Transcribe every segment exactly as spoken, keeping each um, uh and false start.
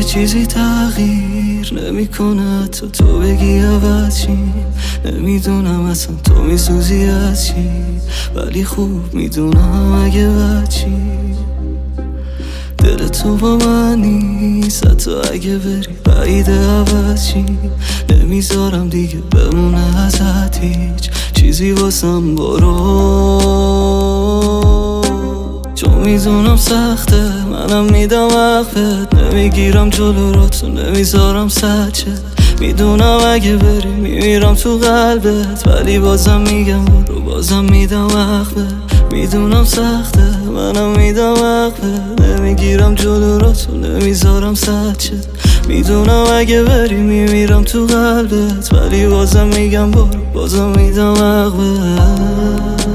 چیزی تغییر نمیکنه تا تو بگی عوض چی. نمیدونم اصلا تو میسوزی از چی، ولی خوب میدونم اگه بچی دل تو با من نیست. حتی اگه بری بعید عوض چی، نمیذارم دیگه بمونه ازت هیچ چیزی واسم. برو چون میدونم سخته، منم میدم وقفت، نمیگیرم جلو رو تو نمیذارم سچه. میدونم اگه بری میمیرم تو قلبت، ولی بازم میگم برو، بازم میدم وقفت. میدونم سخته، منم میدم وقفت، نمیگیرم جلو رو تو نمیذارم سچه. میدونم اگه بری میمیرم تو قلبت، ولی بازم میگم برو، بازم میدم وقفت.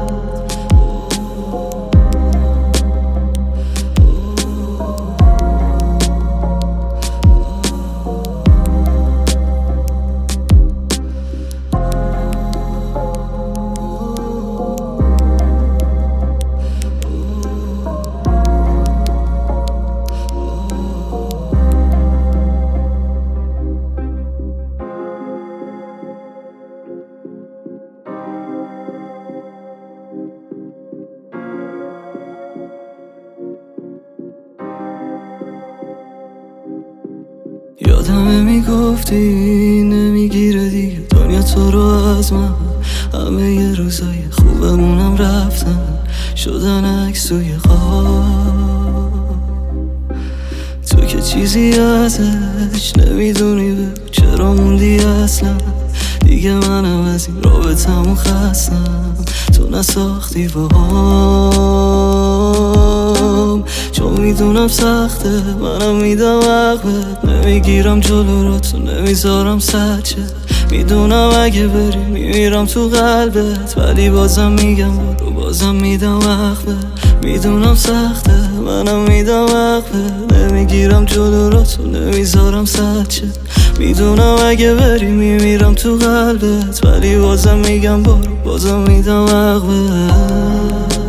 یادمه میگفتی نمیگیره دیگه دنیا تو رو از من، همه یه روزای خوبمونم رفتن شدن عکس توی خواب. تو که چیزی ازش نمیدونی، بگو چرا موندی اصلا. دیگه منم از این رابطمون خستم، تو نساختی باهام. چون میدونم سخته، منم میدم وقفت، نمیگیرم جلو رو تو نمیذارم سچه. میدونم اگه بری میمیرم تو قلبت، ولی بازم میگم برو، بازم میدم وقفت. میدونم سخته، منم میدم وقفت، نمیگیرم جلو رو تو نمیذارم سچه. میدونم اگه بری میمیرم تو قلبت، ولی بازم میگم برو، بازم میدم وقفت.